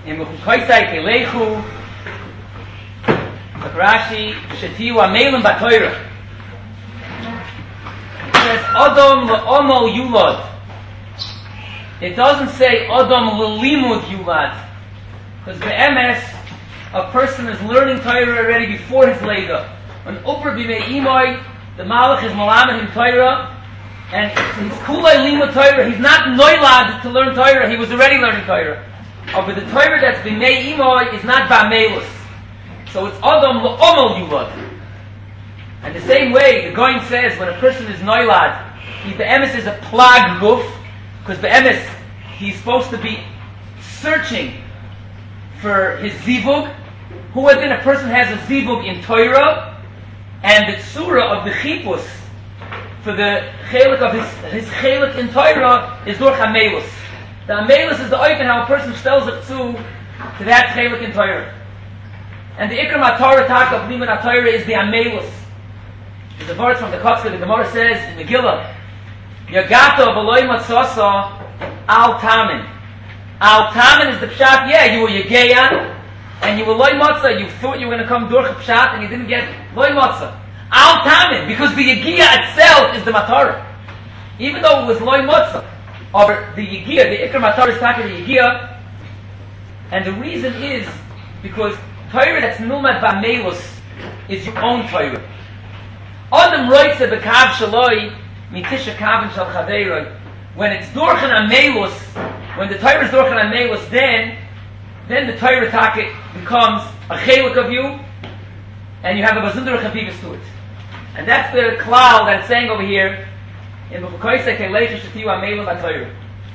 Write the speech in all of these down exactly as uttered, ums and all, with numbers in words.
in Mechukaisai Kelechu, Rashi, Shetiu Amelim Batoira. It says, Adam Le'omo Yulad. It doesn't say, Adam Le'limud Yulad. Because the M S, a person is learning Torah already before his Lega. When Upra B'mei Imoi, the Malach is Malamed in Torah, and he's Kulai Limud Torah, he's not Noilad to learn Torah, he was already learning Torah. Oh, but the Torah that's B'mei Imoi is not Ba'melus. So it's Adam L'omo Yulad. And the same way, the Goin says, when a person is Noilad, he Be'emes is a plag guf, because Be'emes, he's supposed to be searching for his zivug. Who within a person has a zivug in Torah, and the tzura of the chipus for the chelik of his his chelik in Torah is durch hamelus. The hamelus is the oifen how a person spells it to to that chelik in Torah. And the ikram haTorah tak of liman haTorah is the hamelus. There's a verse from the Kotzker, the Gemara says in Megillah, Yagato v'loy matzasa al tamin. Al tamin is the pshat. Yeah, you were yegeya. And you were loy matzah, you thought you were going to come durch pshat, and you didn't get loy matzah. Al tamin, because the yegiya itself is the matara. Even though it was loy matzah, or the yegiya, the ikar matara is talking the yegiya, and the reason is because Torah that's nulmad ba'melus is your own Torah. Adam roitze b'kav shaloi mitisha kavin shal chaveiroi. When it's durchan amelus, when the Torah is durchan amelus, then then the Torah Taka becomes a chelik of you, and you have a bazundra chavivus to it. And that's the klal that's saying over here in Mechukaisei Kelechu Shetiu Amelim BaTorah.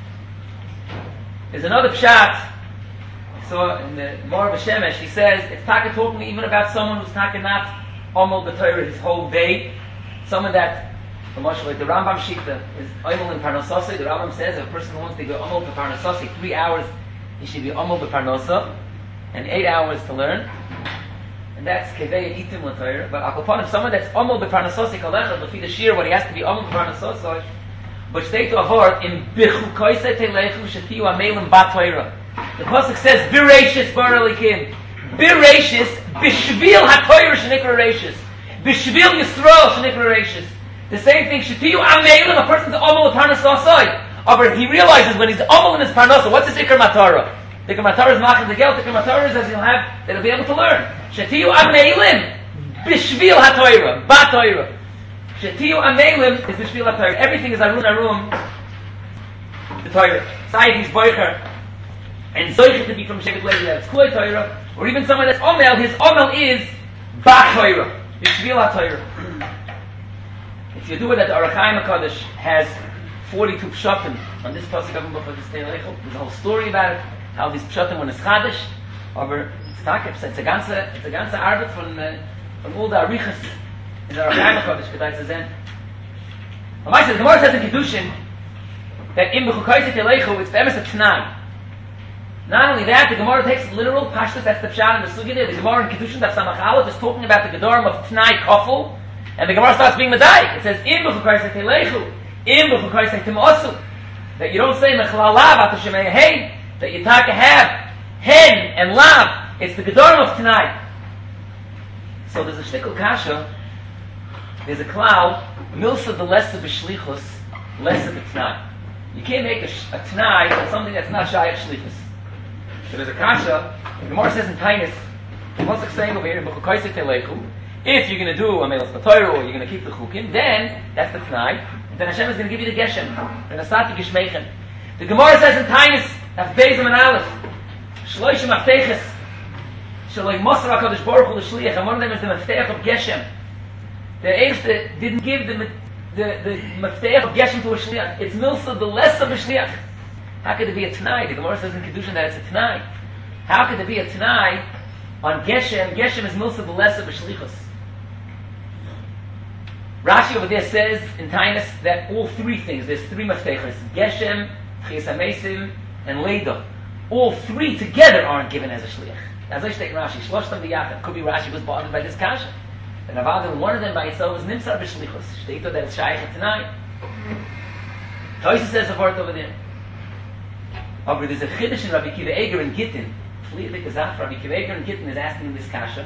There's another pshat. So in the Mor B'Shemesh, he says it's Taka talking even about someone who's Taka not Omel BaTorah his whole day, someone that, like the Rambam Shikta is Omel in Parnasasi. The Rambam says if a person wants to go Omel to Parnasasi three hours. He should be Omel b'Parnosa, and eight hours to learn. And that's Kevei Itim L'Torah. But Akoponim, someone that's Omel b'Parnosa, Kalecha, L'fi the Shir, what he has to be Omel b'Parnosa, but stay to avoid in Bichukoisei Telechu Shetiu Amelim BaTorah. The pasuk says Biracious Baralikim, Biracious Bishvil HaTorah Shenikra Rashis, Bishvil Yisrael Shenikra Rashis. The same thing Shetiu Amelim, a person's Omel b'Parnosa. But he realizes when he's Omel in his Parnasa, what's his Ikar Matara? The Ikar Matara is Machin the Gel, the Ikar Matara is as he'll have, that he'll be able to learn. Shetiu Amelim, Bishvil HaTorah, BaTorah. Shetiu Amelim is Bishvil HaTorah. Everything is Arun Arum, the Torah. Sayyid is Boicher, and Zoichet to be from Shevet Levi, that's Kulei Torah, or even someone that's Omel, his Omel is BaTorah, Bishvil HaTorah. If you do it at the Arachaim HaKadosh has forty-two pshatim on this pasuk of B'chol Stei Leichel. There's a whole story about it, how these pshatim when it's chadish, aber it's takef, it's a ganze, it's a ganze arbeit von, uh, von all the arichas in the Arachaim HaKadosh, gedai zu sehen. And the Gemara says in Kiddushin, that in B'chukaisei Leichel, it's be'emes a t'nai. Not only that, the Gemara takes literal pashtus, that's the pshat in the sugi there. The Gemara in Kiddushin, that Samach Aleph, is talking about the gedorim of t'nai kofel, and the Gemara starts being medayik. It says, in B'chukaisei Leichel, that you don't say mechlalav atashemei hey, that you taka have hen and lav. It's the gedorim of tonight. So there's a shtickle kasha. There's a cloud milsa the lesser b'shlichus, lesser b'tnai. You can't make a, a tnai on something that's not shayach shlichus. So there's a kasha. The Gemara says in Tainis, the pasuk saying over here in B'chukaisei Telechu, if you're going to do a melos b'Torah or you're going to keep the chukim, then that's the tnai. Then Hashem is going to give you the geshem, the nasati geshmeichen. The Gemara says in Tainis, af bezim and aleph, shloishim afteches, shaloi mosar HaKadosh Baruch Hu l'shliach, and one of them is the meftech of geshem. The Eibster didn't give the the the meftech of geshem to a shliach. It's milsa the less of a shliach. How could it be a t'nai? The Gemara says in Kiddushin that it's a t'nai. How could it be a t'nai on geshem? Geshem is milsa the less of a shlichus. Rashi over there says in Tainus that all three things, there's three maftechas, Geshem, Chiyas HaMesim, and Leida. All three together aren't given as a shliach. As I state in Rashi, Shloshtam B'Yachad, could be Rashi was bothered by this kasha. And Avada, one of them by itself is Nimsar B'Shlichus. Shteito that it's Shaykh tonight. Toysa says a word over there. Aber there's a Chiddush in Rabbi Kiva Eger in Gittin, Fliedig gesagt, Rabbi Kiveger and Kitten is asking him this kasha.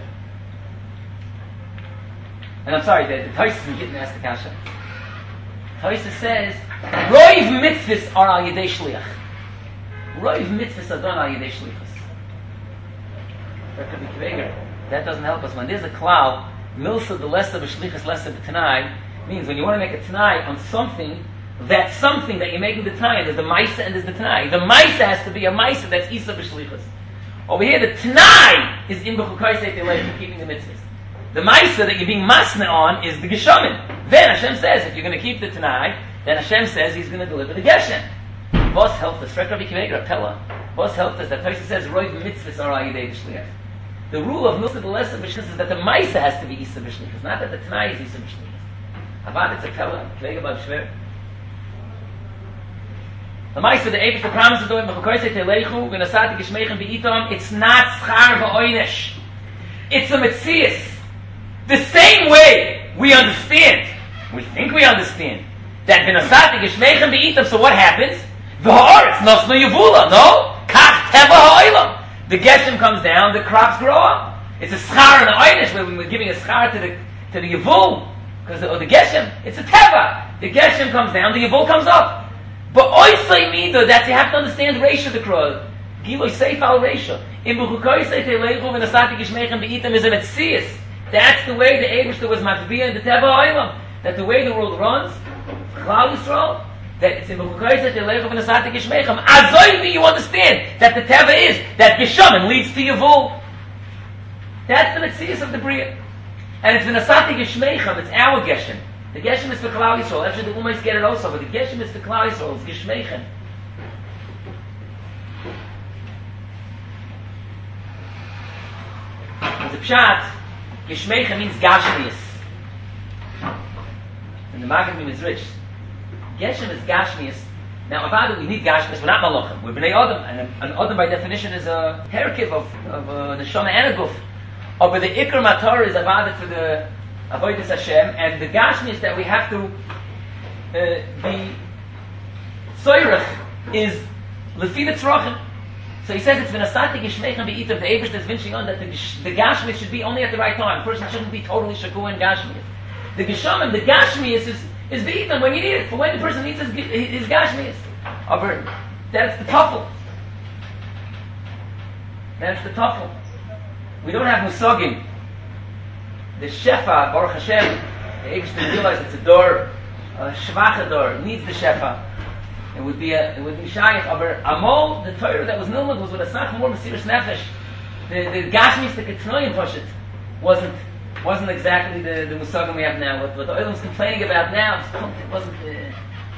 And I'm sorry, the, the Tosis and Kitten asked the kasha. Tosis says, Roiv mitzvahs are al yedei shliach. Roiv mitzvahs are done al yedei shlichus. Rabbi Kiveger, that doesn't help us. When there's a cloud, milsa the less of a shlichus, less of a tanai, means when you want to make a tanai on something, that something that you're making the tanai, there's the maisa and there's the tanai. The maisa has to be a maisa that's isa b'shlichus. Over here, the tanai is im b'chukaisei telei for keeping the mitzvahs. The maisa that you're being masna on is the geshamin. Then Hashem says, if you're going to keep the tanai, then Hashem says He's going to deliver the geshem. Vos helped us. Frek Rabbi Kiveger, Pella. Vos helped us. That Tosis says, Roiv mitzvahs are al yedei b'shliach. The rule of milsa the less of b'shlichus is that the maisa has to be isa b'shlichus, not that the tanai is isa b'shlichus. Avad it's a Pella. Kiveger b'ab shver. The Maisa, the Eibush, the promises doing, it's not schar v'oinish. It's a metzias. The same way we understand, we think we understand, that v'nasati gishmeichem be'itam, so what happens? V'ha'aretz nosno yevula, no? Kach teva ha'olam. The geshem comes down, the crops grow up. It's a schar and the oinish, where we're giving a schar to the, to the yevul, because the, or the geshem, it's a teva. The geshem comes down, the yevul comes up. But oisay mido, that you have to understand Reisha the Krol. Giloy seif al Reisha. In Buchukoisay teleichu v'nasati gishmeichem be'itam is a metzias. That's the way the Eibush was matbiya in the Teva Ha'olam. That the way the world runs, Klal Yisrael, that it's in Buchukoisay teleichu v'nasati gishmeichem. Azoyvi, you understand that the Teva is, that Geshamin leads to Yavul. That's the metzias of the Bria. And it's v'nasati gishmeichem, it's our Geshem. The Geshem is for Klal Yisrael. Actually, the Umayis get it also, but the Geshem is for Klal Yisrael. It's Geshmeichem. The Pshat, Geshmeichem means Gashmias. And the Maggid is rich. Geshem is Gashmias. Now, Avadu, we need Gashmias. We're not Malachim. We're Bnei Adam. And an Adam, by definition, is a Herkiv of, of uh, the Shona and a Guf. Or but the Iker Matar is Avadu for the Avodas Hashem, and the Gashmis that we have to uh, be Tzoyrech is Lefi the Tzrochim. So he says it's V'nasati Gishmeichem Be'itam, the Eibush that's vinching on that the, the Gashmis should be only at the right time. A person shouldn't be totally Shaku and Gashmis. The Geshamim, the Gashmis is, is Be'itam when you need it, for when the person needs his, his Gashmis. Aber that's the Tafel. That's the Tafel. We don't have Musagim. The Shefa, Baruch Hashem, the Eibush didn't realize it's a door, a Shvacha door, needs the Shefa. It would be a, it would be Shayach. Aber Amol, the Torah that was Nilmud was with a Sach more Mesiras Nefesh. The the Gashmis, the Ketnoyim Poshet, wasn't wasn't exactly the the Musagim we have now. What, what the Olam's complaining about now, it wasn't. Uh,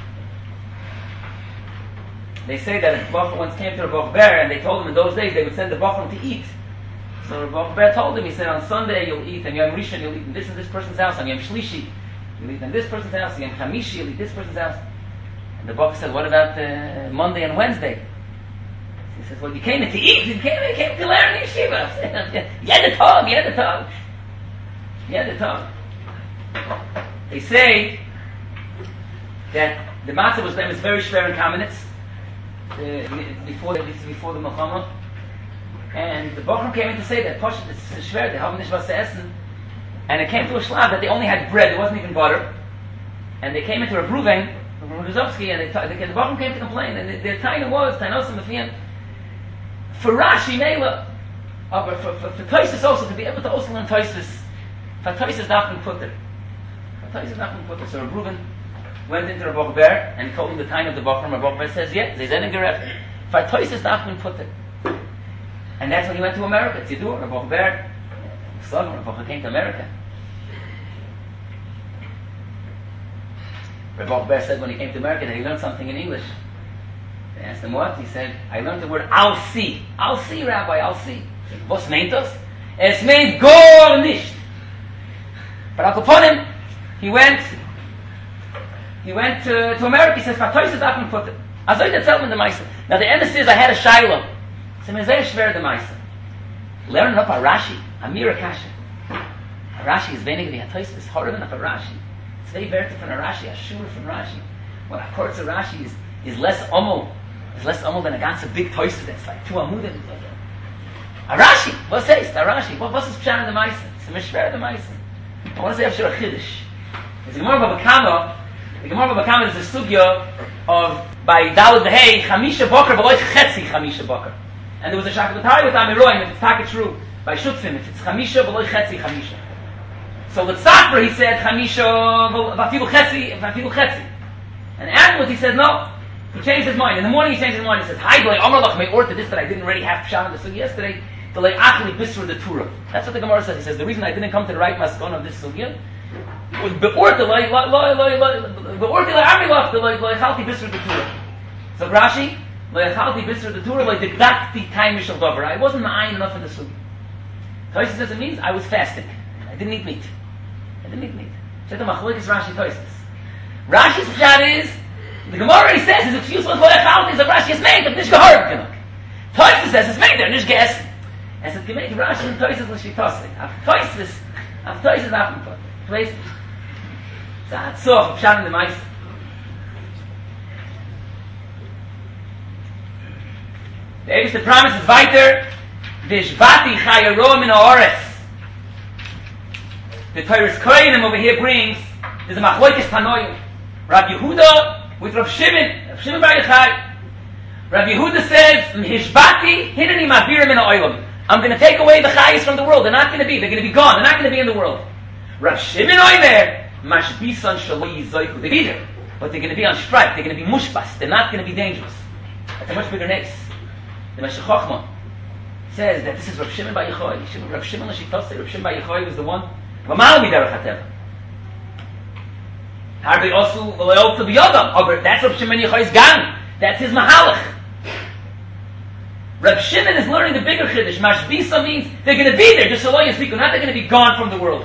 they say that a Bachar once came to a Bach Ber and they told him in those days they would send the Bachar to eat. So Rabbi Ber told him, he said, on Sunday you'll eat, and Yom Rishon you'll eat in this and this person's house, on Yom Shlishi you'll eat in this person's house, on Yom Chamishi you'll eat this person's house. And the Bach said, what about uh, Monday and Wednesday? He says, well, you came in to eat, you came, you came to learn in yeshiva. You had the tongue, you had the tongue. You had the tongue. They say that the matzah was them is very schwer in Kamenetz, uh, before, before the Milchama. And the Bochum came in to say that Poshet is schwer, they haben nicht was zu essen. And it came to a shlab that they only had bread, there wasn't even butter. And they came into a Ruvain, Ruzovsky, and they, they, the Bochum came to complain. And their taina was, Tainosim Mefian, for Rashi, Mela, but for, for, for Toisus also, to be able to also learn Toisus, for Toisus Dachman Putter. For Toisus Dachman Putter. So Reuven went into Rabbi Ber and told him the time of the Bochum. Rabbi Ber says, yeah, they said in Geref, for Toisus Dachman Putter. And that's when he went to America. Tzidur, Rabbi Ber, Sodom, Rabbi came to America. Rabbi Ber said when he came to America that he learned something in English. They asked him what? He said, I learned the word I'll see. I'll see, Rabbi, I'll see. Was meint das? Es meint gar nicht. But upon him, he went, he went to, to America. He says, Fatois is up and put it. I said, that's in the Meise. Now the end says, I had a Shiloh. So I'm very schwer the Meise. Learn up a Rashi, a Mira Kasha. A Rashi is weniger the Hatois, it's harder than a Rashi. It's very better from a Rashi, a Shur from Rashi. When a Kurtz Rashi is, is less omo, is less omo than a ganze big Toises. That's like two amudim. Rashi, was heißt Rashi? What was is Pshan in the Meisen? It's a Mishver the Meisen. I want to say Afshir a Chiddush. It's a Gemara Baba Kama. The Gemara Baba Kama is a sugya of by Daled Hey Chamisha Boker V'loich Chetzi Chamisha Boker. And there was a Shakabatari with Amiroim, if it's Taka true, by Shutzim, if it's Chamisha V'loich Chetzi Chamisha. So with Safra he said Chamisha V'afilu Chetzi V'afilu Chetzi. And afterwards he said no. He changed his mind. In the morning he changed his mind. He says, Hi, Blay Amar Lach May Orta, this that I didn't already have Pshan of the sugya yesterday. Delay Achli Bisra the Torah. That's what the Gemara says. He says the reason I didn't come to the right maskon of this sugya was beorta like beorta like Amilach the like Chalti Bisra the Torah. So Rashi, like Chalti Bisra the Torah like the Dakti time Mishal Dover. I wasn't ma'ayin enough in the sugya. Tosis says it means I was fasting. I didn't eat meat. I didn't eat meat. Said the Machlokes Rashi Tosis. Rashi's pshat is the Gemara already says his excuse was what Chalti is a Rashi is made of Nish Gehorb Genok. Tosis says it's made there Nish Ges. I said, "Gemei Rashi and Tosis was shitosik. Af Tosis, af Tosis after place. Zat so Pshan in the Meis. The Eibishter promise is weiter. Vishvati chayaro min haaretz. The Torah's Kohenim over here brings there's a machlokes tanoim. Rabbi Yehuda with Rav Shimon, Rav Shimon Bar Yochai. Rabbi Yehuda says, "Mishvati hineni mavir min ha'olam." I'm going to take away the chayis from the world. They're not going to be. They're going to be gone. They're not going to be in the world. Rav Shimon Oimer, mashbisan shaloi yizoiku. They're there, but they're going to be on strike. They're going to be mushbas. They're not going to be dangerous. That's a much bigger nix. The Meshech Chochmah says that this is Rav Shimon Bar Yochai. Rav Shimon Lashitosei. Rav Shimon Bar Yochai was the one. V'mal miderech hateva. Harbi osu v'leol to b'yodam. That's Rav Shimon Bar Yochai's gang. That's his mahalach. Reb Shimon is learning the bigger chiddush. Mashbisa means they're going to be there, just so long as people, not they're going to be gone from the world.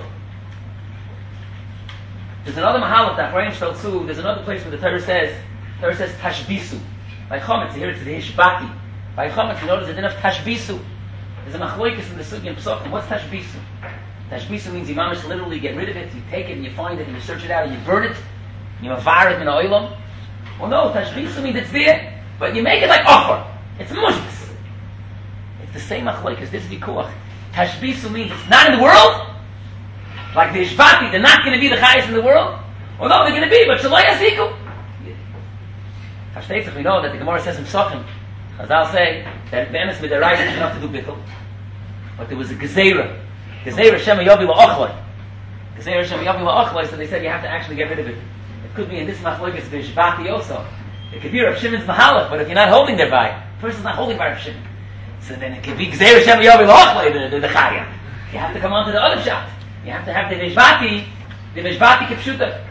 There's another mahalach that Ephraim Shtaltzu. There's another place where the Torah says, the Torah says tashbisu. By chometz, here it's the hishbati. By chometz, you notice it didn't have tashbisu. There's a machlokes in the sugya and psachim. What's tashbisu? Tashbisu means you mamish literally get rid of it. You take it and you find it and you search it out and you burn it. And you avar it min ha'olam. Well, no, tashbisu means it's there, but you make it like offer. It's mushbis. The same machlokes, this vikuach. Tashbisu means it's not in the world. Like the Ishvati, they're not going to be the highest in the world. Or no, they're going to be, but Shalai Asiku. Versteht sich, we know that the Gemara says in Psachim, Chazal say that Be'emes with the right is enough to do bittul. But there was a Gezeira. Gezeira Shema Yovi La'ochloi. Gezeira Shema Yovi La'ochloi, so they said you have to actually get rid of it. It could be in this machlokes, the Ishvati also. It could be Rav Shimon's Mahalach, but if you're not holding thereby, the person's not holding by Rav Shimon. So then it could be Gzeir Shem Yovi Lochlei, the, the, the Chaya. You have to come on to the other shot. You have to have the Vishvati, the Vishvati Kipshuta.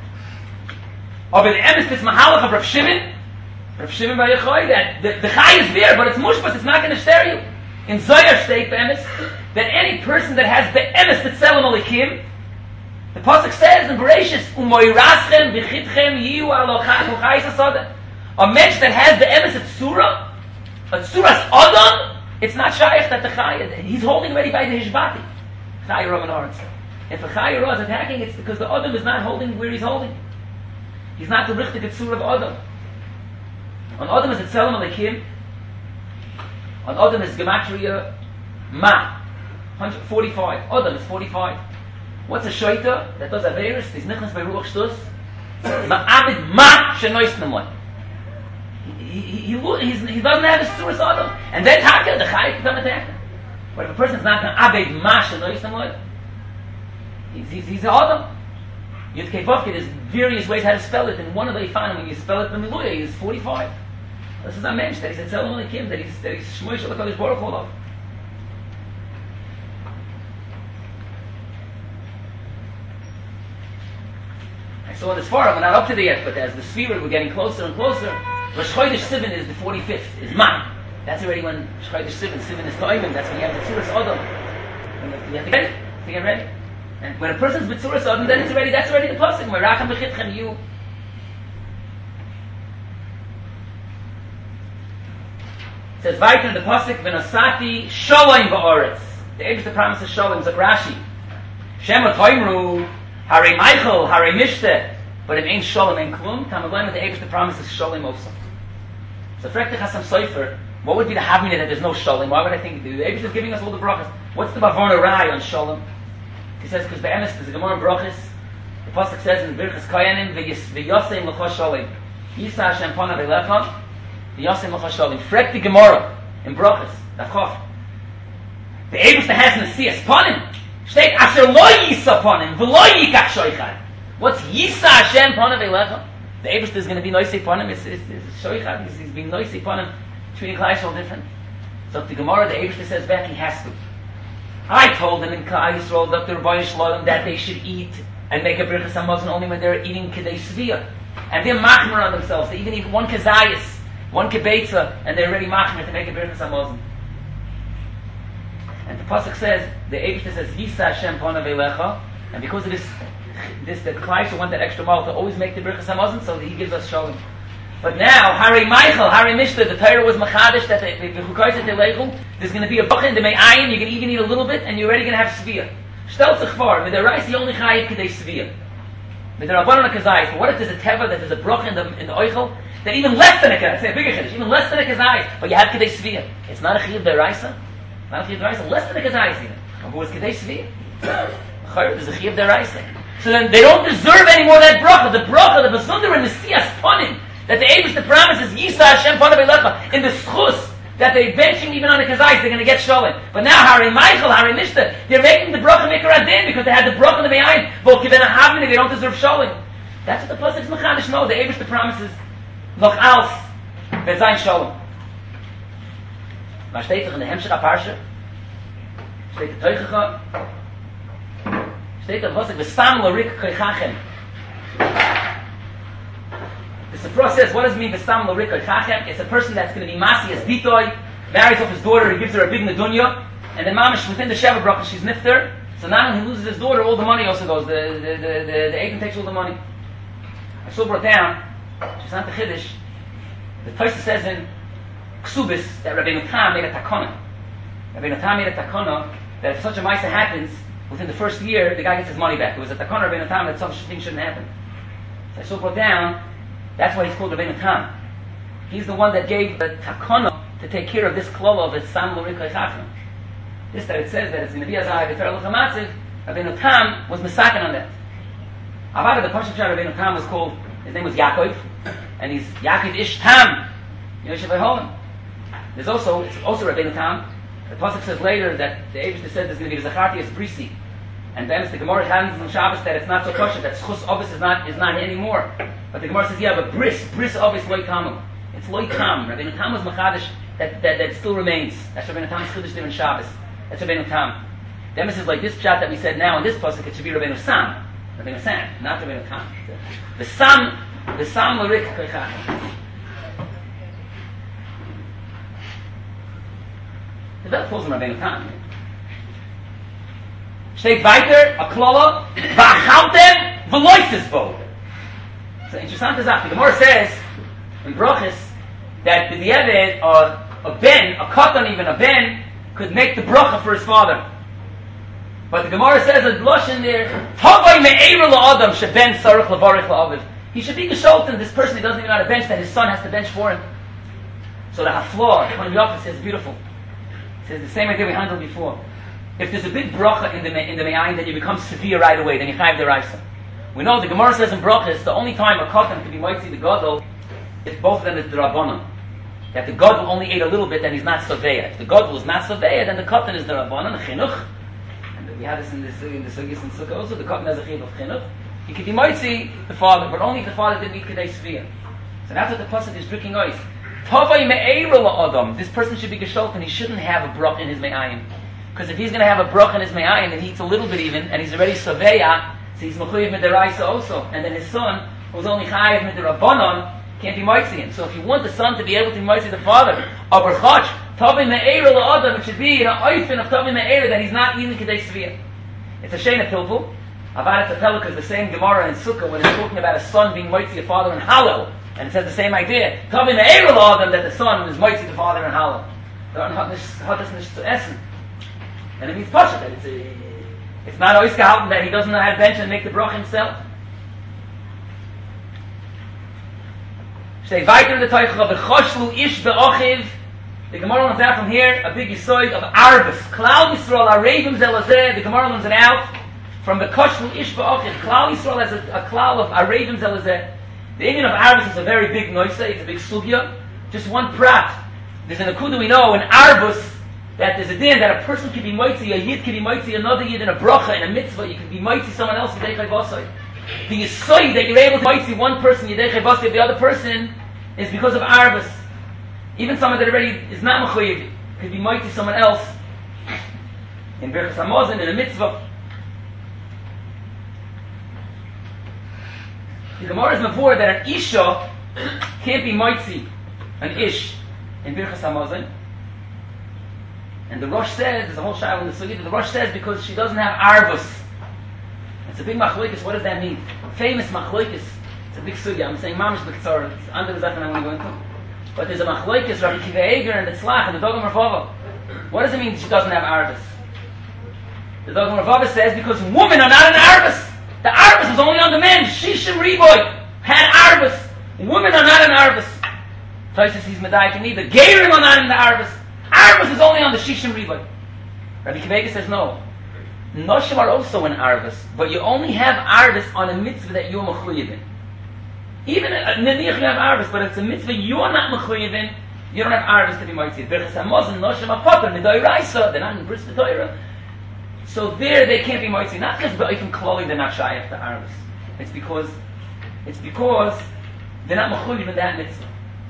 Or the Emes, this Mahalach of Rav Shimon, Rav Shimon Bar Yochai, that the, the Chaya is there, but it's mushbas, it's not going to stare you. In Zoyar state, the Emes, that any person that has the Emes Tetzelem Alikim, the Pasuk says in Bereshis, Umoiraschem v'chitchem yiyu alochayis asoda. A mensch that has the Emes at Surah, but Surah's Adam, it's not shaykh that the Chaya, he's holding already by the Hishbati. Chaya Rav and Aretz. If a Chaya Rav is attacking, it's because the Adam is not holding where he's holding. He's not the Richtig at Surah of Adam. On Adam is a Tzelem Alekim. On Adam is Gematria Ma. one forty-five. Adam is forty-five. What's a Shaita that does Averis? He's Nichnas by Ruach Shtus. Ma'abid Ma Shenois Nemoi. He, he, he, he's, he doesn't have his Surah Adam. And then Taka, the Chai can come attack him. But if a person's not going to Abed Mash and Noisam, he's, he's, he's an Adam. Yud Kei Vav Kei, there's various ways how to spell it. And one of the Ifanim, when you spell it in Miluya, he's forty-five. This is a mensch that he's a Tzelem Alekim, that he's, that he's Shmoy Shal HaKadosh Baruch Hu Olav. I saw this far, we're not up to there yet, but as the Sfira, we're getting closer and closer. Rosh Chodesh Sivan is the forty-fifth, is Ma. That's already when Rosh Chodesh Sivan, Sivan is Toimim, that's when you have the Tzuras Adam. You have to get ready, to get ready. And when a person's with Tzuras Adam, then it's already, that's already the Pasuk. Meracham b'chitchem you. It says, weiter in the Pasuk, V'nosati Shalom ba'aretz. The Eibishter promises Shalom, it's like Rashi. Shema Toimru, Harei Michael, Harei Mishteh. But it ain't Shalom, ain't Klum. Tamaglaim with the Eibishter promises Shalom also. So Frekte Chasam Sofer, What would be the havmina that there's no shalom? Why would I think the Eibush is giving us all the brachas? What's the Bavarna Rai on shalom? He says because be'emes there's a Gemara in brachas. The pasuk says in Birchas Kayanim v'yasem l'cha shalom. Yisa Hashem panav elecha v'yasem l'cha shalom. Frek the Gemara in brachas. Dafchof. The Eibush that has Nesias panim. Steht asher lo yisa panim v'lo yikach shoichad. What's Yisa Hashem panav elecha? The Eibush is going to be noisy panim. It's it's, it's shoichad. He's, he's being noisy panim. Treating Klal Yisrael different. So the Gemara, the Eibush says back he has to. I told them in Klal Yisrael, Doctor Rabbi Shalom, that they should eat and make a Birchas Hamazon only when they're eating Kedei Sviyah. And they're machmer on themselves. They even eat one Kezayis, one Kebetza, and they're already machmer to make a Birchas Hamazon. And the pasuk says, the Eibush says, Yisa Hashem panav elecha, and because of this, this the Klal Yisrael want that extra mile to always make the Birchas Hamazon, so that he gives us Shalom. But now, Hari Michael, Hari Mishnah, the Torah was machadish that there's going to be a bach in the me'ayim, you can even eat a little bit, and you're already going to have sviyah. Stel sich vor, with the rice, you only chayiv kedei sviyah. With the rabbanon kazayis, but what if there's a teva, that there's a brach in the, in the oichel, that even less than a kazayis, say a bigger chiddush, even less than a kazayis, but you have kedei sviyah. It's not a chayiv deraisa, not a chayiv deraisa, less than a kazayis even. But it's kedei sviyah. There's a chayiv deraisa. So then they don't deserve any more of that bracha. The bracha, the basundar and the siyas panim, that the Eibush, the promise is Yisa Hashem panav elecha, in the schus, that they're benching even on the kazayis, they're going to get shalom. But now, Hari Michael, Hari Mishnah, they're making the bracha mikra adin because they had the bracha in the me'ayin. Vol kivena havmini, they don't deserve shalom. That's what the pasuk is mechadish. No, the Eibush, the promise is noch als bezayin shalom. Was steht in the Hemshech HaParsha? Steht the Teuchacha? Steht the pasuk v'sam l'rik koichachem. The Sifra says, what does it mean, V'sam l'rik koichachem? It's a person that's going to be masi as bitoy, marries off his daughter, he gives her a big nedunya, and then mamish, within the Sheva Bracha, she's nifter, so now when he loses his daughter, all the money also goes, the the the, the, the Eitan takes all the money. I still brought down, she's not the Chiddush, the Tosha says in Ksubis, that Rabbeinu Tam made a takana. Rabbeinu Tam made a takana, that if such a Maisa happens, within the first year, the guy gets his money back. It was a takana Rabbeinu Tam that such thing shouldn't happen. So I still brought down, that's why he's called Rabbeinu Tam. He's the one that gave the takana to take care of this klala of V'sam l'rik koichachem. This that it says that it's going to be as I V'ter l'chamatziv, Rabbeinu Tam was misaken on that. Avada, the Pashup Shah Rabbeinu Tam was called, his name was Yaakov, and he's Yaakov Ish Tam, Yosef Eholim. There's also, it's also Rabbeinu Tam. The Pasuk says later that the Eibush said there's going to be the Zachartias Brisi. And then the Gemara hands on Shabbos that it's not so kosher, that Schus Obis is not is not anymore. But the Gemara says, yeah, but Bris, Bris Obis Loi Kamu. It's Loi Kam. Rabbeinu Tam was Machadish, that, that, that still remains. That's Rabbeinu Tam's Chiddush there in Shabbos. That's Rabbeinu Tam. The emphasis is like this chat that we said now in this pasuk, it should be Rabbeinu Sam. Rabbeinu Sam, not Rabbeinu Tam. The Sam, the Sam L'rik Koichachem. The Welt calls him Rabbeinu Tam. Steht weiter, a klala, v'achaltem v'loises bo. It's an interesting Sache. The Gemara says, in Brachis, that the Eved, uh, a ben, a katan even, a ben, could make the bracha for his father. But the Gemara says, a blush in there, Tavai me'eira la'adam sheben sarach lavarich la'aviv. He should be gesholten, this person who doesn't even know how to bench, that his son has to bench for him. So the Haflor, one of the office says, beautiful. It says the same idea we handled before. If there's a big bracha in the in the me'ayin, then you become severe right away. Then you chayiv deraisa. We know the Gemara says in brachas the only time a katan can be mitzi the gadol if both of them is the rabbanon. That the gadol only ate a little bit, then he's not saveya. If the gadol is not saveya, then the katan is the rabbanon, the chinuch. And we have this in this in the sugis and sukkah also. The katan has a chinuch of chinuch. He could be mitzi the father, but only if the father didn't eat kedei sviyah. So that's what the pasuk is drinking ois. Tavai me'eira la'adam. This person should be gesholten, and he shouldn't have a brach in his me'ayin. Because if he's going to have a brach in his me'ayin and he eats a little bit even, and he's already saveya, so he's mechuyev midaraisa also. And then his son, who's only chayev midarabbanon, can't be mitzi him. So if you want the son to be able to be mitzi the father, aber chach, tavi me'eira la'adam, it should be in an oifen of tavi me'eira that he's not eating kedei sviyah. It's a shena pilpul. Avad it's a peluk is the same Gemara in Sukkah when it's talking about a son being mitzi a father in Hallel. And it says the same idea. Tavi me'eira la'adam, that the son is mitzi the father in Hallel. Hat das nicht zu essen. And it means pasha, that it's, a, it's not always gehalten that he doesn't know how to bench and make the brach himself. Stay weiter in the Teichel of the Choshlu Ish Be'ochiv The Gemara learns out from here a big yisoid of Arbus. Klal Yisrael Arevim Zelazeh. The Gemara learns it out from the Koshlu Ish Ba'achid. Klal Yisrael has a, a klal of Arevim Zelazeh. The Indian of Arbus is a very big noise. It's a big sugya. Just one prat. There's an akuda we know in Arbus that there's a din that a person can be moitzi, a yid can be moitzi, another yid in a bracha, in a mitzvah. You can be moitzi someone else with Yedei Chayvasai. The yisoid that you're able to moitzi one person, Yedei Chayvasai, of the other person, is because of Arbus. Even someone that already is not mechuyev could be moitzi someone else in Birchas Hamazon, in a mitzvah. The Gemara is mavur that an isha can't be moitzi an ish in Birchas Hamazon. And the Rosh says, there's a whole shayla in the Sugya, the Rosh says because she doesn't have Arbus. It's a big machlokes. What does that mean? Famous machlokes. It's a big Sugya. I'm saying mamish b'ktsar. It's under the Zachen I'm going to go into. But there's a machlokes, Rabbi Kiva Eger and the Tzlach and the Dogam Ravava. What does it mean she doesn't have Arbus? The Dogam Ravava says because women are not in Arbus. The Arbus is only on the men. Shishim Riboy had Arbus. Women are not in Arbus. Tosis he's medayik in either. Gerim are not in the Arbus. Arbus is only on the Shishim Riboy. Rabbi Kiva Eger says no. Noshim are also in Arbus, but you only have Arbus on a mitzvah that you're mechuyev in. Even uh, you have Arbus, but it's a mitzvah you're not mechuyev in, you don't have Arbus to be moitzi. Birchas Hamazon, Noshim Apotar, Midoiraisa, they're not in Bris Torah. So there they can't be moitzi. Not because Ba'ifim Kloli they're not shy after Arbus. It's because it's because they're not mechuyev in that mitzvah.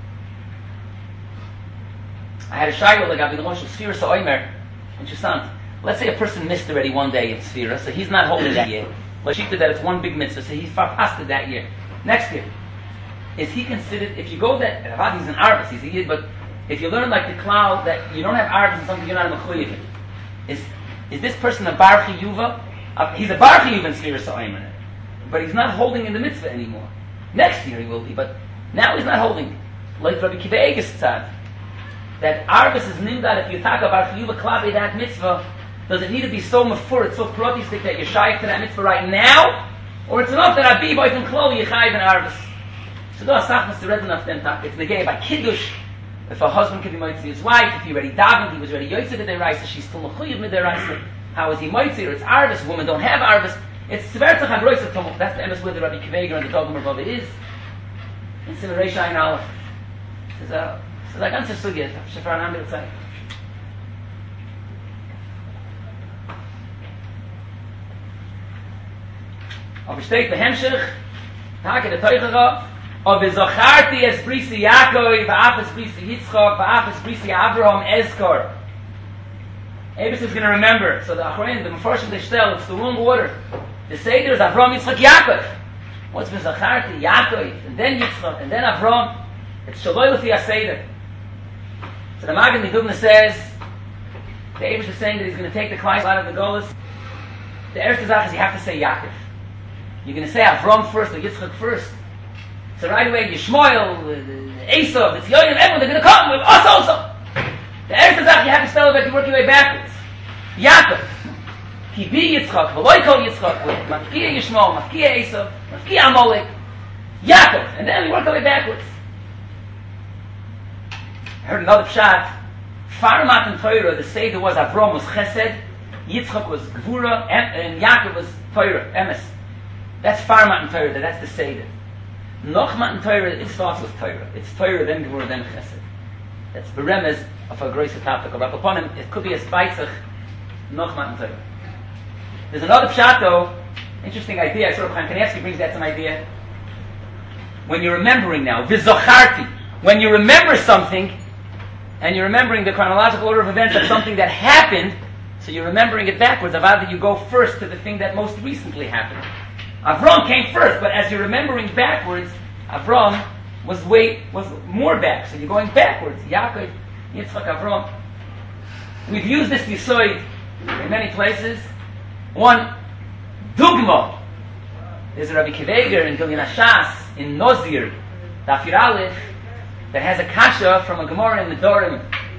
I had a shayla like Abid Rosh of Sfira Sa'omer in Shusant. Let's say a person missed already one day in Sfira, so he's not holding that year. Let's sheep that it's one big mitzvah, so he's fasted that year. Next year, is he considered, if you go that, Avad he's an Arbus, he's a Yid, but if you learn like the cloud that you don't have Arbus in something you're not a Mechuyev in, is, is this person a Bar Chiyuva? Uh, he's a Bar Chiyuva in Sfira Sa'omer, but he's not holding in the mitzvah anymore. Next year he will be, but now he's not holding. Like Rabbi Kiva Eger's tzad, that Arbus is nimdad, if you talk about Chiyuva Klabe, that mitzvah, does it need to be so mafur, so protistic that you're shy to that mitzvah right now? Or it's enough that Abi boy from Kloli Yechayiv and Arbus? So do Asachmas to read enough then talk. It's negay by Kiddush. If a husband can be moitzi his wife, if he already davened, he was already yoytze midiraisa, she's still mechuyev midiraisa. How is he moitzi? Or it's Arbus, women don't have Arbus. It's Tzvertzach HaGroisa Tomuk. That's the emes where the Rabbi Kiva Eger and the Dogam Ravava is. In Simareisha Ayin Aleph. This is a, this is a ganze Sugya. Shefar Anam B'Tzai. Aber steht bei Hemshech, Tage der Teucherer, aber Zacharti es Brisi Yaakov, Va'af es Brisi Yitzchak, Va'af es Brisi Avraham Ezkor. Abus is going to remember. So the Achronim, the Mefarshim, they tell, it's the wrong order. The Seder is Avraham Yitzchak Yaakov. What's with Zacharti? Yaakov, and then Yitzchak, and then Avraham. It's Shaloi L'fi HaSeder. So the Magen Midubna says, the Abus is saying that he's going to take the Klai out of the Golas. The Eretz Zach is you have to say Yaakov. You're going to say Avram first or Yitzchak first. So right away, Yishmael, Esav, the Tzionim, everyone, they're going to come with us also. The Eretz Zach, you have to spell it back, you work your way backwards. Yaakov. Ki bi Yitzchak, v'loi kol Yitzchak, with Mafkiya Yishmael, Mafkiya Esav, Mafkiya Amalek. Yaakov. And then we work our way backwards. I heard another pshat. Farmat and Torah, the Seder was Avram was Chesed, Yitzchak was Gvura, and Yaakov was Torah, Emes. That's Farmat and Torah, that's the Seder. Nochmat and Torah, it starts with Torah. It's Torah, then Gvura, then Chesed. That's Beremez of a Groisa topic. Or upon him, it could be a Speitzach, Nochmat and Torah. There's another pshat though, interesting idea. I saw Chaim Kanievsky brings that some idea. When you're remembering now, Vizocharti, when you remember something, and you're remembering the chronological order of events of something that happened, so you're remembering it backwards, of either you go first to the thing that most recently happened. Avram came first, but as you're remembering backwards, Avram was way was more back, so you're going backwards. Yaakov, Yitzchak, Avram. We've used this yisoid in many places. One, Dugma. There's a Rabbi Kiva Eger in Gilyon HaShas, in Nozir, Dafir Aleph, that has a kasha from a Gemara in the Dorim.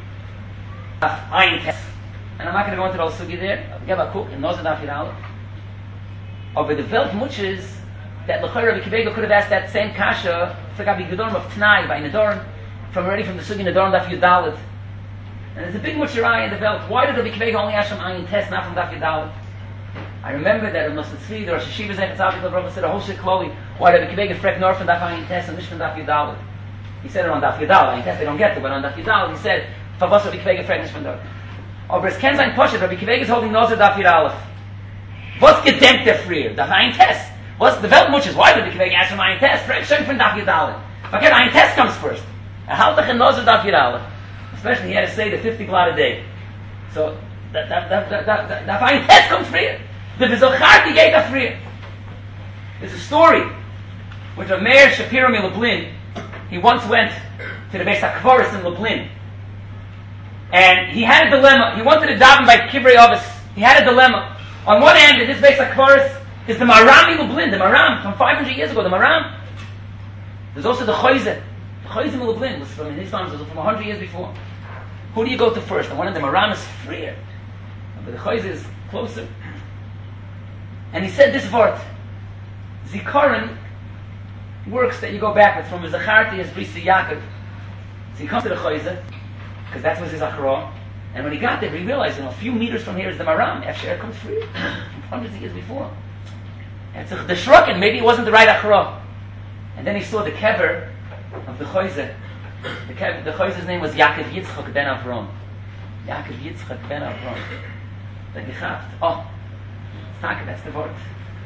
And I'm not going to go into the whole sugi there. I'll give a cook in Nozir Dafir Aleph. Over the Welt Muches, that L'choi Rabbi Kiva Eger could have asked that same kasha, it's like Abi Gedorim of Tnai by Nedorim, from already from the sugi Nedorim Daf Yudalit. And there's a big Mutshirai in the belt. Why did Rabbi Akiva only ask from Ayin Test, not from Daf Yud? I remember that in Moshe Tzvi, the Rosh Hashiva Zechat Tzadik Lev said a whole shit Kloli. Why Rabbi Akiva frek nor from Daf Ayin Test and not from Daf Yud? He said it on Daf Yud. Ayin Test they don't get to, but on Daf Yud he said, "Favos Rabbi Akiva frek not from dort." Aber es kann sein Poshet. Rabbi Akiva is holding Nozer Daf Yud Aleph. Was gedenkt der früher? Daf Ayin Test. What's the Welt Mutsches? Why did Rabbi Akiva ask from Ayin Test? Frek schon from Daf Yud. Forget Ayin Test comes first. And how the Nozer Daf Yud Aleph? Especially he had to say the fifty blot a day. So that that that that that, that, that Ayin Test comes früher. The Vizocharti gate of free. There's a story with a Meir Shapiro in Lublin. He once went to the Beis HaKvoros in Lublin. And he had a dilemma. He wanted to daven by Kivrei Avos. He had a dilemma. On one hand, in this Beis HaKvoros is the Maram in Lublin, the Maram from five hundred years ago, the Maram. There's also the Choyze. The Choyze in Lublin was from, in his times, was from one hundred years before. Who do you go to first? The one in the Maram is freer. But the Choyze is closer. And he said this word. Zikaron works that you go backwards from Zacharti as Brisi Yaakov. So he comes to the Choyze, because that was his Achra. And when he got there, he realized, you know, a few meters from here is the Maram. Efsher comes free from hundreds of years before. And so the Shrokin, maybe it wasn't the right Achra. And then he saw the kever of the Choyze. The, kever, the Choyze's name was Yaakov Yitzchak ben Avram. Yaakov Yitzchak ben Avram. The Gechaft. Oh. That's the word.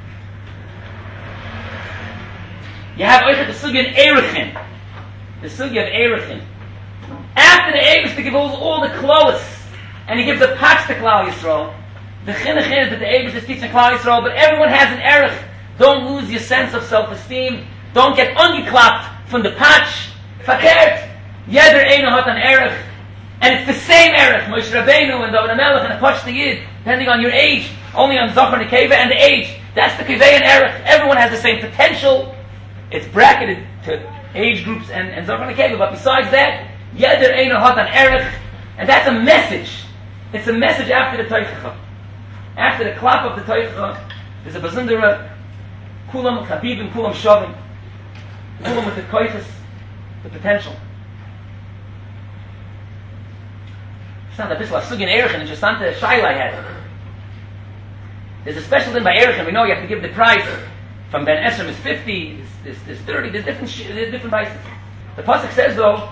You have the sugya of Erechin. The sugya of Erechin. After the Eibush to give all, all the klolos, and he gives a patch to Klal Yisrael. The chinuch is that the Eibush is teaching Klal Yisrael, but everyone has an erech. Don't lose your sense of self-esteem. Don't get ungeklapped from the patch. Fakert. Yeder Eino hat an erech. And it's the same erech. Moshe Rabbeinu and David HaMelech and a Pashta Yid, depending on your age. Only on Zachar and Nekeva and the age. That's the Kivei and Erech. Everyone has the same potential. It's bracketed to age groups and, and Zachar and Nekeva. But besides that, Yeder Eino Hat an Erech. And that's a message. It's a message after the Teichacha. After the clap of the Teichacha, there's a Bazundera, Kulam Chabibim, Kulam Shavim. Kulam with the Koifas, the potential. It's not a bit like Sugin Erech and Interessante Shaila had. There's a special thing by Erech, and we know you have to give the price. From Ben Esrim is fifty, there's, there's thirty, there's different, sh- there's different prices. The Pasuk says though,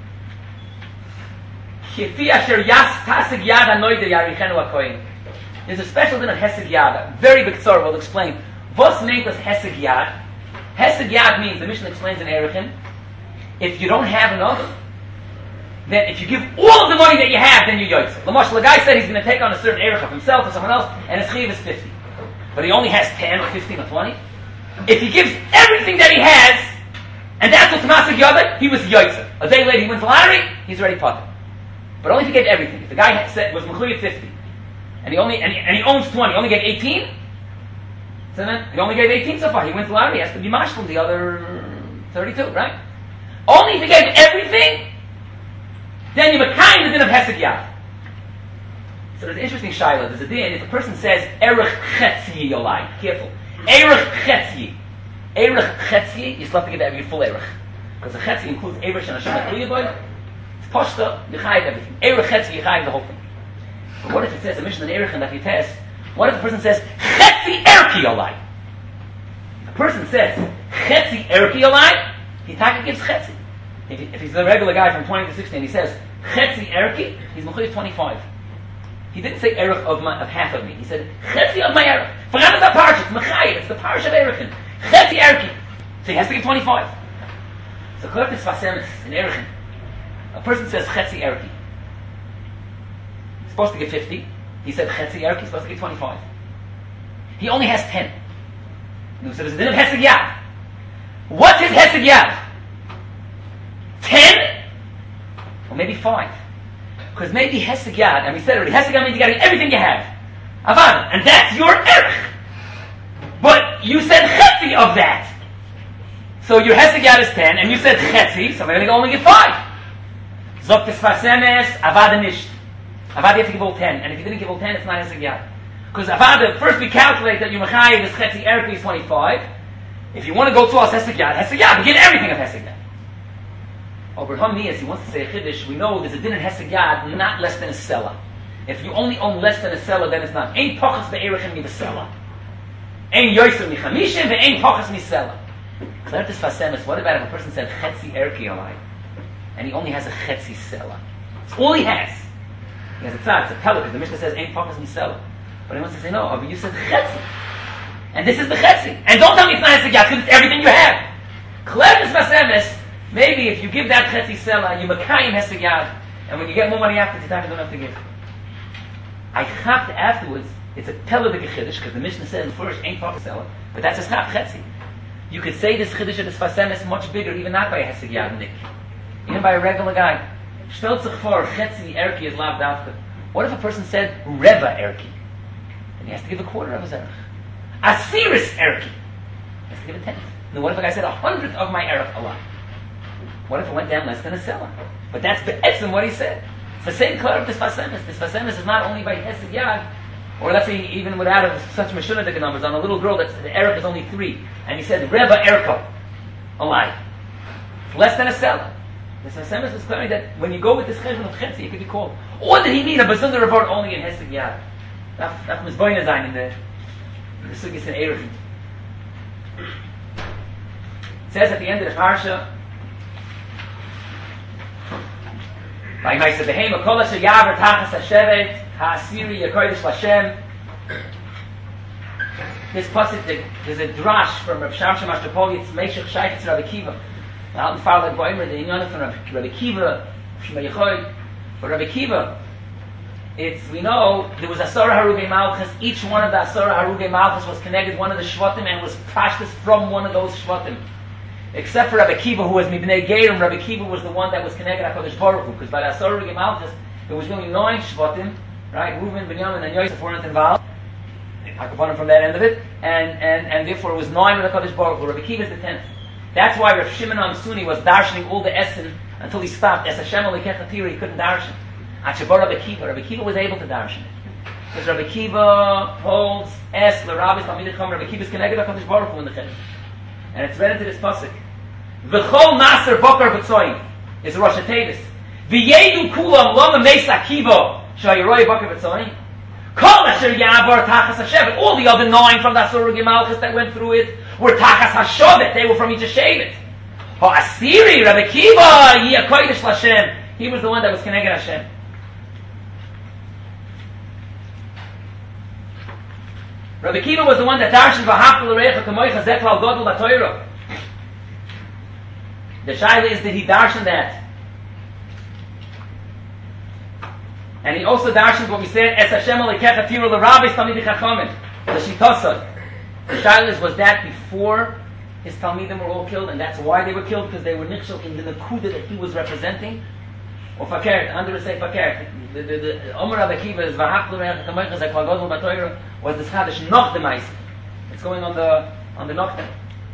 there's a special thing of Hesed Yad, very big tzor, we'll explain. What's meant as Hesed Yad? Hesed Yad means, the Mishnah explains in Erechin, if you don't have enough, then if you give all of the money that you have, then you're Yotze. Lamosh, the guy said he's going to take on a certain Erech of himself or someone else, and his chiv is fifty. But he only has ten or fifteen or twenty. If he gives everything that he has, and that's what Tamasik Yodek, he was Yotze. A day later he wins the lottery, he's already potter. But only if he gave everything. If the guy had said, was Mechuyev fifty, and he only and he, and he owns twenty, he only gave eighteen, so then he only gave eighteen so far, he wins the lottery, he has to be mashlim the other thirty-two, right? Only if he gave everything, then you kind of din of Hesed Yad. So there's an interesting shaila. There's a din, if a person says, Erech Chetzi Yolai, careful. Erech Chetzi. Erech Chetzi, you still have to give every full Erech. Because the Chetzi includes Erech and Hashem Akliyaboy. It's Poshta, you chayiv everything. Erech Chetzi, you chayiv the whole thing. But what if it says a mission on Erech and that you test? What if the person says, Chetzi Erki Yolai? If a person says, Chetzi Erki Yolai, he taka gives Chetzi. If, he, if he's a regular guy from twenty to sixteen, he says, Chetzi Erki, he's Mechuyev twenty-five. He didn't say Erech of, my, of half of me. He said, Chetzi of my Erech. Forget it's a parsha, it's Mechayev, it's the parsha of Erechin. Chetzi Erki. So he has to give twenty-five. So Klep is Vasemis in Erechin. A person says Chetzi Erki. He's supposed to give fifty. He said Chetzi Erki, he's supposed to give twenty-five. He only has ten. So there's a din of Hesed Yad. What's his Hesed Yad? Ten? Or maybe five. Because maybe Hesed Yad, and we said already, Hesed Yad means you gotta get everything you have. Avad, and that's your Erech. But you said Chetzi of that. So your Hesed Yad is ten, and you said Chetzi, so maybe they only get five. Zok Tesfasemes, Avad Nisht. Avad you have to give all ten, and if you didn't give all ten, it's not Hesed Yad. Because Avad, first we calculate that your Mechayev is Chetzi Erech is twenty-five. If you want to go to us Hesed Yad, Hesed Yad, we get everything of Hesed Yad. Over Hamnias, he wants to say a Chiddush, we know there's a din in Hesed Yad, not less than a seller. If you only own less than a seller, then it's not. Ein Pachas Be'erichem mi B'Sela. Ein Yoyser mi Chamishim, ve'ein Pachas mi Sela. Clartis Fasemis, what about if a person said Chetzi Erki Alai, and he only has a Chetzi Sela? It's all he has. He has a tzad, it's a pellet, because the Mishnah says Ein Pachas mi Sela. But he wants to say, no, but you said Chetzi. And this is the Chetzi. And don't tell me it's not Hesed Yad, because it's everything you have. Clartis Fasemis, maybe if you give that Chetzi Sela, you Makayim Hesed Yad, and when you get more money after, you don't have to give. I chapped afterwards, it's a pellet of Chiddush, because the Mishnah says first, Ein Pachas Sela, but that's a chap Chetzi. You could say this Chiddush of this Fasem is much bigger, even not by a Hesed Yadnik, even by a regular guy. Stellt sich vor, Chetzi Erki is lav davka. What if a person said Reva Erki? Then he has to give a quarter of his Erech. Asiris Erki. He has to give a tenth. Now what if a guy said a hundredth of my Erech Allah? What if it went down less than a seller? But that's be'etzim what he said. It's the same color of this Fasemis. This Fasemis is not only by Hesed Yad, or let's say even without a, such Meshunadik numbers, on a little girl that's the Erech is only three, and he said Reva Erko, a lie. It's less than a seller. This Fasemis is clearly that when you go with this cheshbon of Chetzi, it could be called. Or did he mean a Bezunder Revort only in Hesed Yad? That was Boyna Zayin in the the Sugis in Erevin. It says at the end of the Parsha, by Maisa Behema Kol Asher Yaver Tachas HaShevet Ha'asiri Yekodesh Lashem. This pasuk, there's a drash from Rav Shamshon Mashtapoli. It's Meshach Shaykh Rabbi Kiva. The Alten Farlag Boimer, the Inyan from Rabbi Kiva, Shema Yechoy. For Rabbi Kiva, it's, we know, there was Asara Harugei Malchus. Each one of the Asara Harugei Malchus was connected one of the Shvatim and was practiced from one of those Shvatim. Except for Rabbi Kiva, who was Mibnei Gerim. Rabbi Kiva was the one that was connected to HaKadosh Baruch Hu, because by the Asara Harugei Malchus, there was really nine Shvatim, right? Reuven, Binyamin, and Yosef weren't involved. Hakaponim from that end of it, and, and, and therefore it was nine with the Kadosh Baruch Hu. Rabbi Kiva is the tenth. That's why Rav Shimon Amsuni was darshaning all the Essen until he stopped. Es Hashem Alikechatira, he couldn't darshan. Achabar Rabbi Kiva. Rabbi Kiva was able to darshan it. Because Rabbi Kiva holds Es, L'Rabbi, Talmidei Chacham. Rabbi Kiva is connected to Kadosh Baruch Hu in the Chedek. And it's read into this pasuk. V'chol Maser Bokar B'tzoyim is Rosh Hashanah. V'yedu Kulam Lama Meis Akiva Shayiroi Bokar B'tzoyim. All the other nine from the Asura Gemalchus that went through it were Tachas HaShovet. They were from each Shevet. Ha'asiri, Rabbi Kiva, Yeh Kodesh Lashem. He was the one that was connected Hashem. Rabbi Kiva was the one that darshan v'hafel l'reicha kamoicha zeh klal godel b'Torah. The shaila is, did he darshan that? And he also darshaned what we said, Es Hashem Alikecha Tiru L'Rabbis Talmidei Chachamim, the Shitosah. The shaila was that before his Talmidim were all killed, and that's why they were killed, because they were nichshel in the Nakuda that he was representing. Or Fakert, under the say Fakert. The, the, the Omer Rabbi Kiva is V'hach L'Reich Kamoicha Zeh Klal Godel b'Torah was the Chadash Noch the Maisa. It's going on the on the Noctem.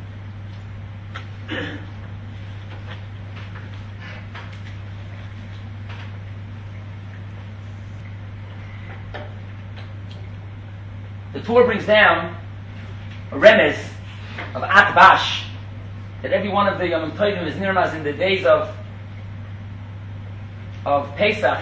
The Torah brings down a remez of Atbash, that every one of the Yom Tovim is nirmaz in the days of of Pesach,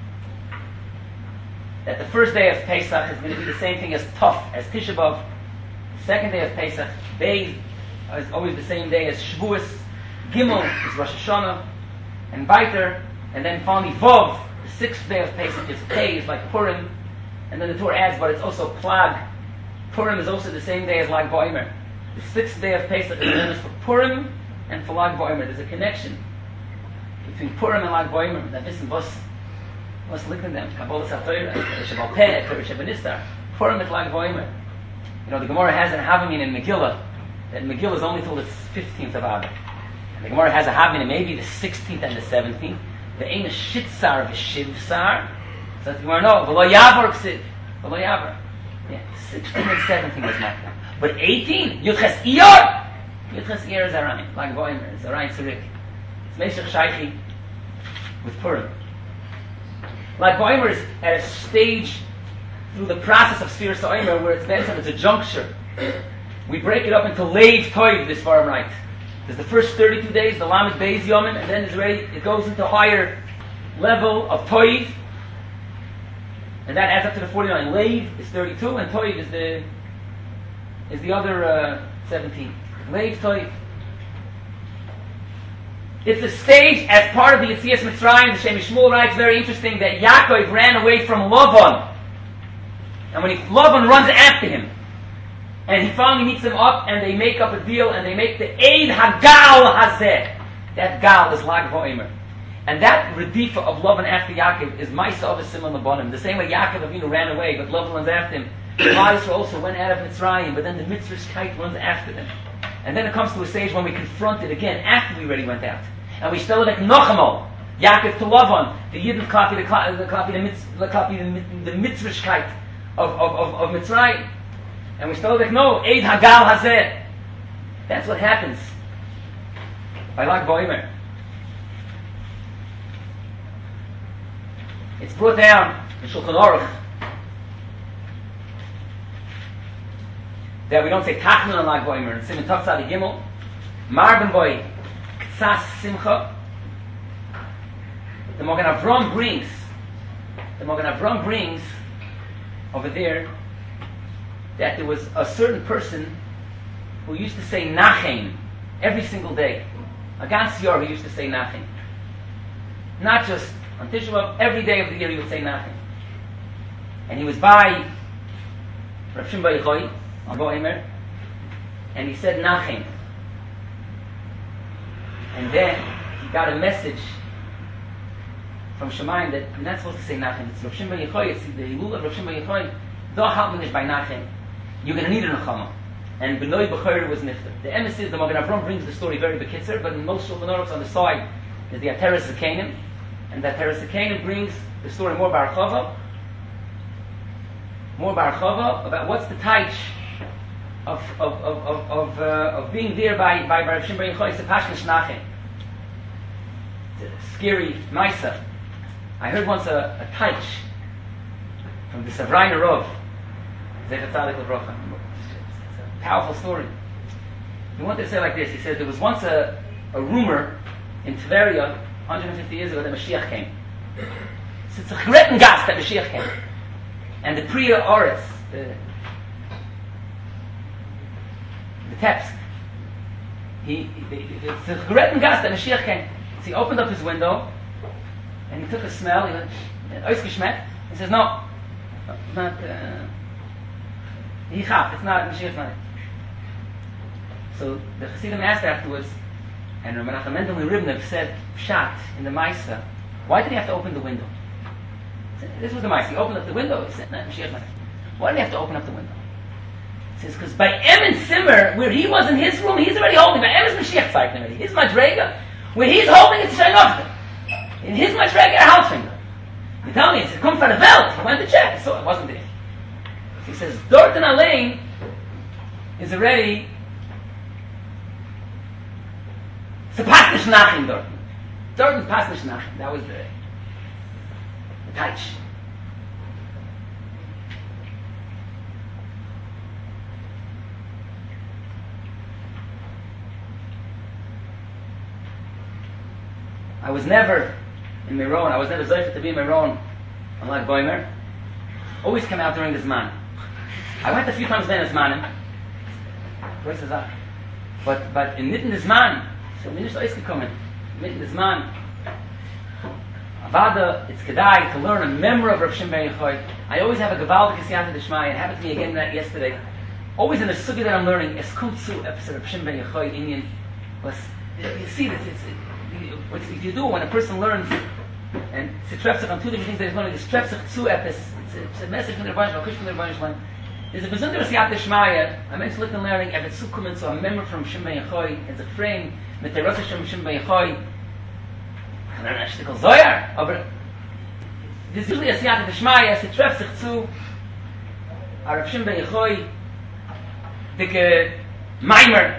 that the first day of Pesach is going to be the same thing as Tov, as Tisha B'Av. The second day of Pesach, Beis, is always the same day as Shavuos. Gimel is Rosh Hashanah, and Biter, and then finally Vov, the sixth day of Pesach is Pei, is like Purim. And then the Torah adds, but it's also Plag. Purim is also the same day as Lag Ba'omer. The sixth day of Pesach is known as for Purim and for Lag Ba'omer. There's a connection between Purim and Lag Ba'omer. That is was was linked in them. Kabbalah Satorah, Shabbat Peh, Shabbat Nistar. Purim and Lag Ba'omer. You know, the Gemara has an Havamin in Megillah, that Megillah is only till the fifteenth of Av. And the Gemara has a Havamin maybe the sixteenth and the seventeenth. The Ein Shitsar v'Shivsar. So the Gemara no, v'lo Yavar Ksiv, v'lo Yavar. Yeah, sixteen and seventeen was not that. But eighteen, Yudches Iyar. Yudches Iyar is Arayin, like Boimer, it's Arayin Tzurik. It's Meshach Shaichi with Purim. Like Boimer is at a stage through the process of Sfir Sa'omer where it's Benson, it's a juncture. We break it up into Leiv Toiv, this far right. There's the first thirty-two days, the Lamed Beis Yomim, and then it's ready, it goes into a higher level of Toiv, and that adds up to the forty-nine. Leiv is thirty-two, and Toiv is the is the other uh, seventeen. Leiv, Toiv. It's a stage as part of the Yetzias Mitzrayim. The Shem Shmuel writes, very interesting, that Yaakov ran away from Lavan. And when he, Lavan runs after him, and he finally meets him up, and they make up a deal, and they make the Eid Hagal Hazeh. That Gal is Lag V'Omer. And that Redifa of Lavan after Yaakov is Maisa of a Simon Labanim. The same way Yaakov Avinu ran away, but Lavan runs after him. Yisrael also went out of Mitzrayim, but then the Mitzvah's kite runs after them. And then it comes to a stage when we confront it again, after we already went out. And we still like Nochamo, Yaakov to Lavan, the Yidden copy the copy the copy the, mitz, the, copy the, the Mitzvahkeit of, of, of, of Mitzrayim. And we still like, no, Eid Hagal Hazeh. That's what happens by Lag Ba'omer. It's brought down in Shulchan Aruch that we don't say Tachnun on Lag Ba'omer. In Siman Tov Tzadi Gimel, Marben Boy, Sas Simcha. The Magen Avram brings, the Magen Avram brings over there that there was a certain person who used to say Nachem every single day. A Gans Yor who used to say Nachem. Not just on Tisha B'Av, every day of the year he would say Nachem. And he was by Rav Shimon Bar Yochai, Lag Ba'omer, and he said Nachem. And then he got a message from Shemayim that you're not supposed to say Nachem. It's Rav Shimon Bar Yochai. It's the Hilul of Rav Shimon Bar Yochai. Don't help me by Nachem. You're going to need a Nechama. And B'nai B'chayr was Nifta. The emes is, the Magen Avram brings the story very bekitzer, but in most Shulchan Aruchs on the side is the Ateres Zekanim. And the Ateres Zekanim brings the story more Bar Chava. More Bar Chava about what's the taich of of of of of, uh, of being there by by Rav Shimon Bar Yochai. It's a Pashnish Nachem. It's a scary Maisa. I heard once a, a taich from the Savrayna Rov. Zechat Tzadik L'Brocha. It's a powerful story. He wanted to say like this. He said there was once a, a rumor in Tveria, one hundred fifty years ago, that Mashiach came. It's a Chretten gas that Mashiach came. And the Priya Oretz, the, the Tepsk, he, he, it's a Chretten gas that Mashiach came. So he opened up his window, and he took a smell, he went, Oisgeschmeckt. He says, no, not, uh, He chaf, it's not Mashiach not. So the Chassidim asked afterwards, and Rabbi Menachem Mendel Ribnev said, Pshat, in the Maisa, why did he have to open the window? Said, this was the Maisa. He opened up the window. He said, no, Mashiach not. Why did he have to open up the window? He says, because by Emin Simmer, where he was in his room, he's already holding. By Emin's Mashiach Tzayt already. His Madrega, where he's holding it's Shainochta. In his Madrega, a house finger. You tell me, he said, come for the belt. He went to check. He saw it wasn't there. He says, Dorten Alain is already it's a Pasnish Nachim Dorten. Dorten's Pasnish Nachim. That was the the taich. I was never in Meron. I was never zeichet to be in Meron on Lag Ba'omer. Always come out during the Zman. I went a few times then as Zmanim. But but in mitten the Zman, so mir nicht ausgekommen. Mitten the Zman. Avada, it's kedai to learn a memory of Rav Shimon Bar Yochai. I always have a gewaldige siyata d'shmai. It happened to me again that yesterday. Always in the sugi that I'm learning, es kommt zu episode of Rav Shimon Bar Yochai Indian. Was you see this? It's, it, what if you do when a person learns and it's a on two different things that he's learning. It's trepsich zu epis. It's a message from the Rebbeinu Shalom, from the Rebbeinu Shalom. There's a besondere siyata d'shmai. I meant to look and learning. If it's zukommen so a memory from Shimon Bar Yochai as a frame mit der Rosh Hashem Shimon Bar Yochai. And then a shtickle Zohar. Aber there's usually a siyata d'shmai as it trefft sich zu a Rav Shimon Bar Yochai dicke Maimer.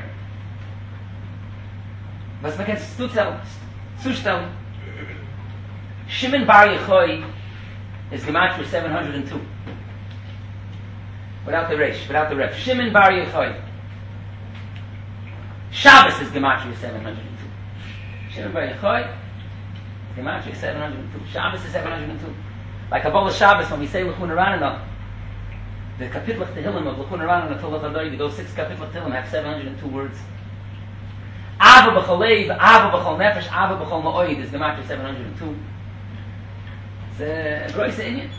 Was man kann zustellen. Shimon Bar Yochai is gemacht for seven hundred two. Without the resh, without the ref. Shimon Bar Yochai. Shabbos is Gematria seven hundred two. Shimon Bar Yochai, Gematria seven hundred two. Shabbos is seven hundred two. Like Kabbalah Shabbos, when we say L'chun Aranana, the Kapitel of Tehillim of L'chun Aranana Tolat Adori, those six Kapitel of Tehillim have seven hundred two words. Ava B'chol Leiv, Ava B'chol Nefesh, Ava B'chol Ma'oid is Gematria seven hundred two. It's a gross Inyan.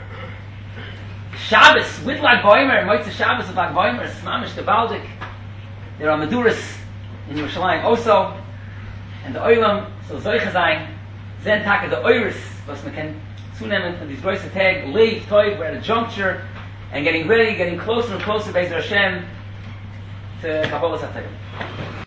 Shabbos with Lag Boimer, Moitze Shabbos with Lag Boimer, is Mamish Gevaldik. There are Meduras in Yerushalayim also, and the Oilam, so Zoicha Zayin, Zen Taka, the Oiris, was man can zunehmen von these große Tag, Leiv, Toiv, we're at a juncture, and getting ready, getting closer and closer, Be'ez Hashem, to Kabbalah Satayim.